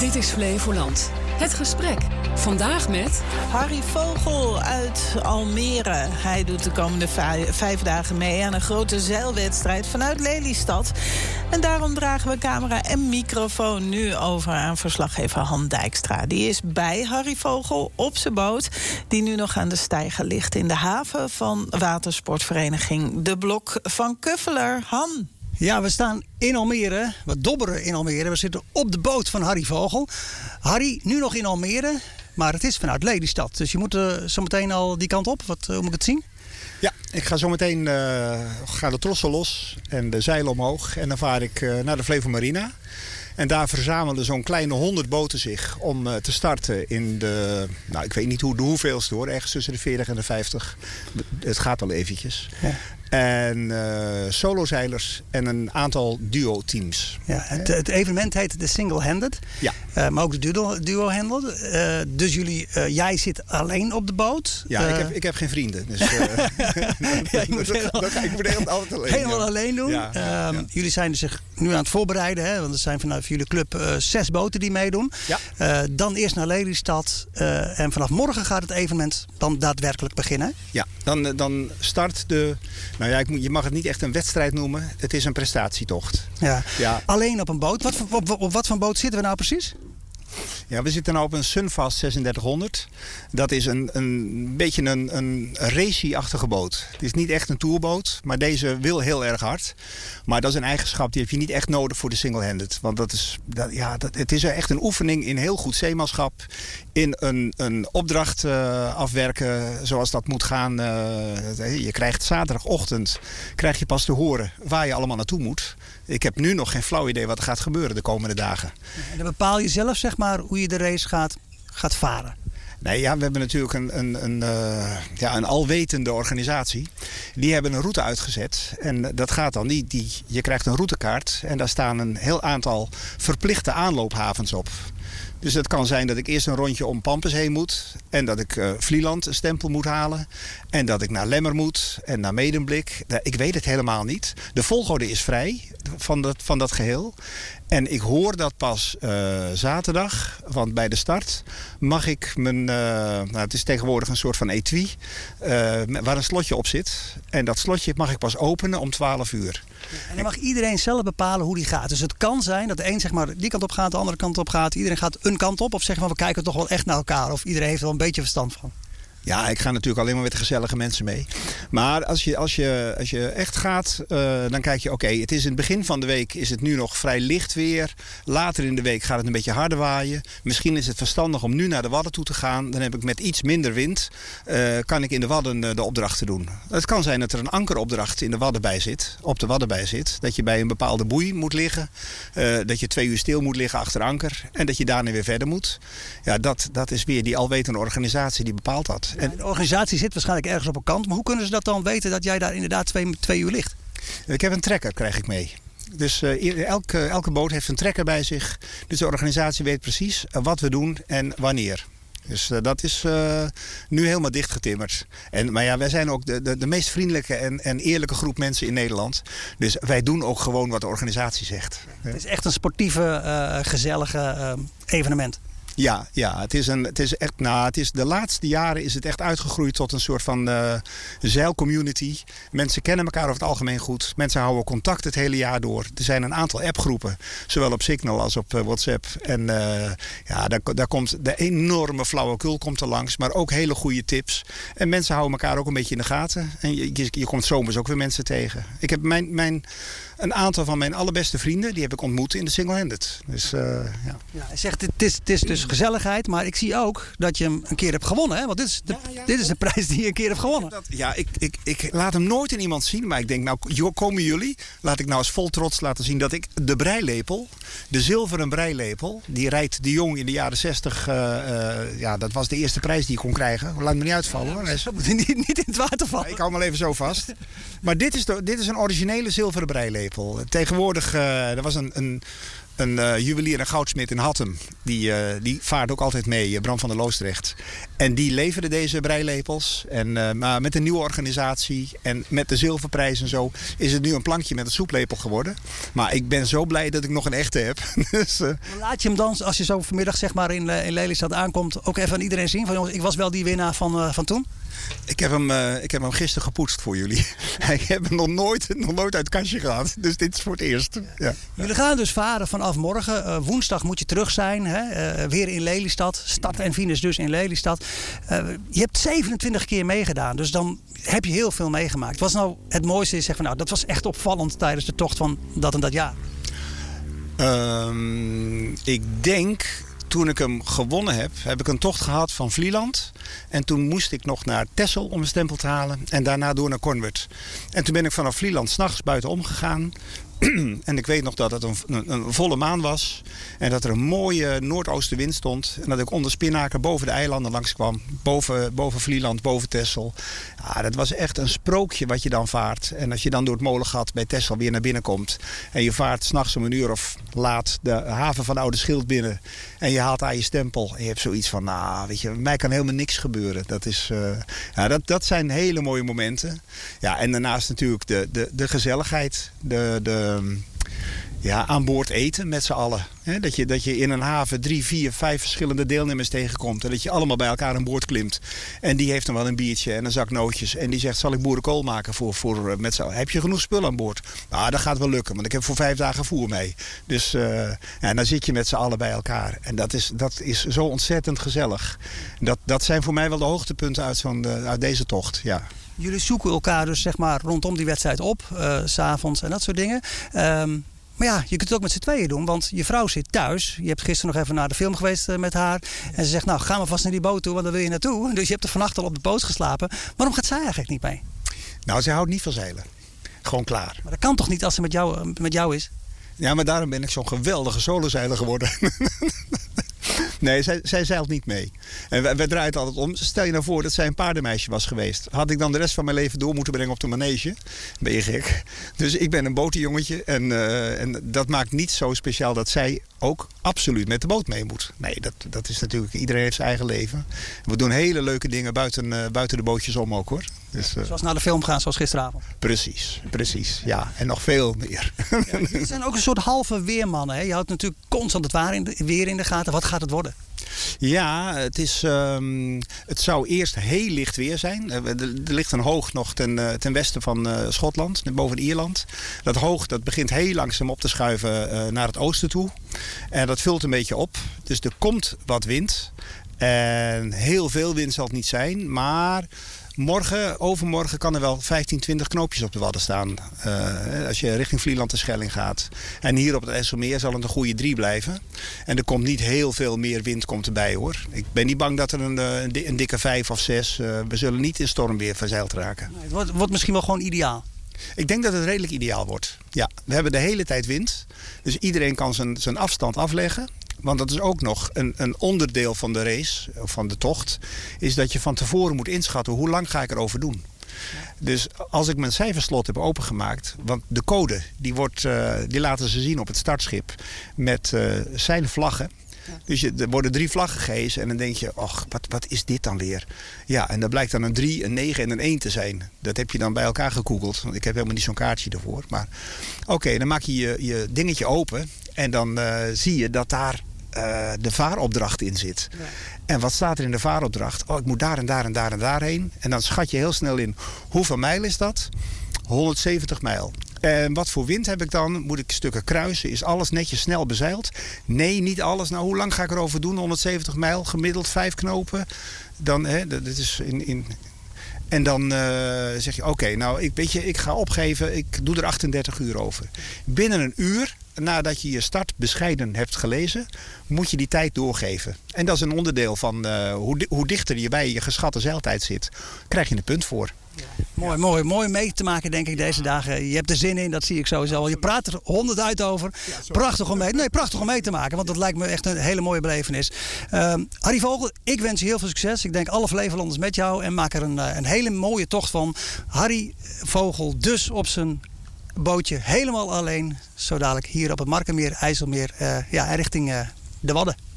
Dit is Flevoland. Het gesprek. Vandaag met Harry Vogel uit Almere. Hij doet de komende 5 dagen mee aan een grote zeilwedstrijd vanuit Lelystad. En daarom dragen we camera en microfoon nu over aan verslaggever Han Dijkstra. Die is bij Harry Vogel op zijn boot, die nu nog aan de steiger ligt in de haven van watersportvereniging De Blok van Kuffeler. Han. Ja, we staan in Almere, we dobberen in Almere. We zitten op de boot van Harry Vogel. Harry, nu nog in Almere, maar het is vanuit Lelystad. Dus je moet zo meteen al die kant op. Hoe moet ik het zien? Ja, ik ga zo meteen de trossen los en de zeilen omhoog. En dan vaar ik naar de Flevo Marina. En daar verzamelen zo'n kleine 100 boten zich om te starten in de... Nou, ik weet niet de hoeveelste hoor. Ergens tussen de 40 en de 50. Het gaat al eventjes. Ja. En solozeilers en een aantal duo-teams. Ja, het evenement heet de Single-Handed. Ja. Maar ook de duo-handed. Dus jij zit alleen op de boot. Ja, ik heb geen vrienden. Dus, ik moet altijd alleen. Helemaal alleen doen. Ja. Jullie zijn zich nu aan het voorbereiden. Hè? Want er zijn vanuit jullie club 6 boten die meedoen. Ja. Dan eerst naar Lelystad. En vanaf morgen gaat het evenement dan daadwerkelijk beginnen. Ja, dan start de... Nou ja, je mag het niet echt een wedstrijd noemen. Het is een prestatietocht. Ja. Ja. Alleen op een boot. Op wat voor boot zitten we nou precies? Ja, we zitten nu op een Sunfast 3600. Dat is een beetje een racie-achtige boot. Het is niet echt een tourboot, maar deze wil heel erg hard. Maar dat is een eigenschap die heb je niet echt nodig voor de single-handed. Want het is echt een oefening in heel goed zeemanschap. In een opdracht afwerken zoals dat moet gaan. Je krijgt zaterdagochtend pas te horen waar je allemaal naartoe moet. Ik heb nu nog geen flauw idee wat er gaat gebeuren de komende dagen. En dan bepaal je zelf zeg maar hoe je de race gaat varen. Nee, ja, we hebben natuurlijk een alwetende organisatie. Die hebben een route uitgezet. En dat gaat dan je krijgt een routekaart. En daar staan een heel aantal verplichte aanloophavens op. Dus het kan zijn dat ik eerst een rondje om Pampus heen moet. En dat ik Vlieland een stempel moet halen. En dat ik naar Lemmer moet. En naar Medemblik. Ik weet het helemaal niet. De volgorde is vrij van dat geheel. En ik hoor dat pas zaterdag. Want bij de start mag ik het is tegenwoordig een soort van etui. Waar een slotje op zit. En dat slotje mag ik pas openen om 12 uur. En dan mag iedereen zelf bepalen hoe die gaat. Dus het kan zijn dat de een zeg maar die kant op gaat, de andere kant op gaat. Iedereen gaat een kant op. Of zeggen we kijken toch wel echt naar elkaar. Of iedereen heeft er wel een beetje verstand van. Ja, ik ga natuurlijk alleen maar met gezellige mensen mee. Maar als je echt gaat, dan kijk je... Oké, het is in het begin van de week is het nu nog vrij licht weer. Later in de week gaat het een beetje harder waaien. Misschien is het verstandig om nu naar de Wadden toe te gaan. Dan heb ik met iets minder wind... kan ik in de Wadden de opdrachten doen. Het kan zijn dat er een ankeropdracht in de Wadden op de Wadden bij zit. Dat je bij een bepaalde boei moet liggen. Dat je 2 uur stil moet liggen achter anker. En dat je daarna weer verder moet. Ja, dat is weer die alwetende organisatie die bepaalt dat. Ja, de organisatie zit waarschijnlijk ergens op een kant. Maar hoe kunnen ze dat dan weten dat jij daar inderdaad 2 uur ligt? Ik heb een trekker, krijg ik mee. Dus elke boot heeft een trekker bij zich. Dus de organisatie weet precies wat we doen en wanneer. Dus dat is nu helemaal dichtgetimmerd. Maar ja, wij zijn ook de meest vriendelijke en eerlijke groep mensen in Nederland. Dus wij doen ook gewoon wat de organisatie zegt. Het is echt een sportieve, gezellige evenement. Ja, het is de laatste jaren is het echt uitgegroeid tot een soort van zeilcommunity. Mensen kennen elkaar over het algemeen goed. Mensen houden contact het hele jaar door. Er zijn een aantal appgroepen, zowel op Signal als op WhatsApp. En daar komt de enorme flauwekul komt er langs, maar ook hele goede tips. En mensen houden elkaar ook een beetje in de gaten. En je komt zomers ook weer mensen tegen. Ik heb een aantal van mijn allerbeste vrienden, die heb ik ontmoet in de Single-Handed. Dus, ja. Hij zegt, het is dus gezelligheid, maar ik zie ook dat je hem een keer hebt gewonnen. Hè? Want dit is de prijs die je een keer hebt gewonnen. Ik laat hem nooit in iemand zien, maar ik denk, nou komen jullie. Laat ik nou eens vol trots laten zien dat ik de breilepel, de zilveren breilepel, die rijdt de Jong in de jaren 60. Dat was de eerste prijs die ik kon krijgen. Laat me niet uitvallen hoor. Niet in het water vallen. Ik hou hem al even zo vast. Maar dit is een originele zilveren breilepel. Tegenwoordig, er was een juwelier en goudsmid in Hattem. Die vaart ook altijd mee, Bram van der Loosdrecht. En die leveren deze breilepels. Maar met een nieuwe organisatie en met de zilverprijs en zo is het nu een plankje met een soeplepel geworden. Maar ik ben zo blij dat ik nog een echte heb. Dus, laat je hem dan, als je zo vanmiddag zeg maar in Lelystad aankomt, ook even aan iedereen zien van jongens, ik was wel die winnaar van toen? Ik heb hem gisteren gepoetst voor jullie. Ik heb hem nog nooit uit het kastje gehad. Dus dit is voor het eerst. Ja. Jullie gaan dus varen vanaf morgen. Woensdag moet je terug zijn. Hè? Weer in Lelystad. Start en finish dus in Lelystad. Je hebt 27 keer meegedaan. Dus dan heb je heel veel meegemaakt. Wat is nou het mooiste? Je zegt van, nou, dat was echt opvallend tijdens de tocht van dat en dat jaar. Ik denk, toen ik hem gewonnen heb ik een tocht gehad van Vlieland. En toen moest ik nog naar Texel om een stempel te halen. En daarna door naar Cornwall. En toen ben ik vanaf Vlieland 's nachts buitenom gegaan. En ik weet nog dat het een volle maan was. En dat er een mooie noordoostenwind stond. En dat ik onder Spinnaker boven de eilanden langs kwam. Boven Vlieland, boven Texel. Ja, dat was echt een sprookje wat je dan vaart. En als je dan door het molengat bij Texel weer naar binnen komt. En je vaart 's nachts om 1 uur of laat de haven van Oude Schild binnen. En je haalt daar je stempel. En je hebt zoiets van, nou, weet je, mij kan helemaal niks gebeuren. Dat is, dat zijn hele mooie momenten. Ja, en daarnaast natuurlijk de gezelligheid. Aan boord eten met z'n allen. Dat je in een haven 3, 4, 5 verschillende deelnemers tegenkomt. En dat je allemaal bij elkaar aan boord klimt. En die heeft dan wel een biertje en een zak nootjes. En die zegt, zal ik boerenkool maken voor met z'n allen? Heb je genoeg spul aan boord? Nou, dat gaat wel lukken, want ik heb voor 5 dagen voer mee. Dus dan zit je met z'n allen bij elkaar. En dat is zo ontzettend gezellig. Dat zijn voor mij wel de hoogtepunten uit deze tocht, ja. Jullie zoeken elkaar dus zeg maar rondom die wedstrijd op, 's avonds en dat soort dingen. Maar ja, je kunt het ook met z'n tweeën doen, want je vrouw zit thuis. Je hebt gisteren nog even naar de film geweest met haar. En ze zegt, nou, ga maar vast naar die boot toe, want daar wil je naartoe. Dus je hebt er vannacht al op de boot geslapen. Waarom gaat zij eigenlijk niet mee? Nou, zij houdt niet van zeilen. Gewoon klaar. Maar dat kan toch niet als ze met jou is? Ja, maar daarom ben ik zo'n geweldige solozeiler geworden. Nee, zij zeilt niet mee. En wij draaien het altijd om. Stel je nou voor dat zij een paardenmeisje was geweest. Had ik dan de rest van mijn leven door moeten brengen op de manege? Ben je gek? Dus ik ben een botenjongetje. En dat maakt niet zo speciaal dat zij ook absoluut met de boot mee moet. Nee, dat is natuurlijk... Iedereen heeft zijn eigen leven. We doen hele leuke dingen buiten de bootjes om ook, hoor. Dus, zoals naar de film gaan, zoals gisteravond. Precies. Ja, en nog veel meer. Ja, jullie zijn ook een soort halve weermannen. Hè? Je houdt natuurlijk constant het weer in de gaten. Wat gaat het worden? Ja, het zou eerst heel licht weer zijn. Er ligt een hoog nog ten westen van Schotland, boven Ierland. Dat hoog dat begint heel langzaam op te schuiven naar het oosten toe. En dat vult een beetje op. Dus er komt wat wind. En heel veel wind zal het niet zijn, maar... Overmorgen kan er wel 15, 20 knoopjes op de wadden staan. Als je richting Vlieland en Schelling gaat. En hier op het IJsselmeer zal het een goede 3 blijven. En er komt niet heel veel meer wind erbij, hoor. Ik ben niet bang dat er een dikke 5 of 6... we zullen niet in stormweer verzeild raken. Nee, het wordt misschien wel gewoon ideaal. Ik denk dat het redelijk ideaal wordt. Ja, we hebben de hele tijd wind. Dus iedereen kan zijn afstand afleggen. Want dat is ook nog een onderdeel van de race, of van de tocht, is dat je van tevoren moet inschatten hoe lang ga ik erover doen. Dus als ik mijn cijferslot heb opengemaakt, want de code die laten ze zien op het startschip met zeilvlaggen. Dus er worden 3 vlaggen gehezen en dan denk je, ach, wat is dit dan weer? Ja, en dat blijkt dan een 3, een 9 en een 1 te zijn. Dat heb je dan bij elkaar gegoogeld, want ik heb helemaal niet zo'n kaartje ervoor. Maar oké, dan maak je je dingetje open en dan zie je dat daar de vaaropdracht in zit. Ja. En wat staat er in de vaaropdracht? Oh, ik moet daar en daar en daar en daarheen. En dan schat je heel snel in, hoeveel mijl is dat? 170 mijl. En wat voor wind heb ik dan? Moet ik stukken kruisen? Is alles netjes snel bezeild? Nee, niet alles. Nou, hoe lang ga ik erover doen? 170 mijl, gemiddeld 5 knopen. Dan, dat is En dan zeg je, oké, nou, ik ga opgeven. Ik doe er 38 uur over. Binnen een uur, nadat je je start bescheiden hebt gelezen, moet je die tijd doorgeven. En dat is een onderdeel van hoe dichter je bij je geschatte zeiltijd zit, krijg je een punt voor. Ja. Mooi mee te maken, denk ik, deze dagen. Je hebt er zin in, dat zie ik sowieso. Je praat er 100 uit over. Prachtig om mee te maken, want dat lijkt me echt een hele mooie belevenis. Harry Vogel, ik wens je heel veel succes. Ik denk alle Flevolanders met jou en maak er een hele mooie tocht van. Harry Vogel dus op zijn bootje helemaal alleen, zo dadelijk hier op het Markenmeer, IJsselmeer, richting de Wadden.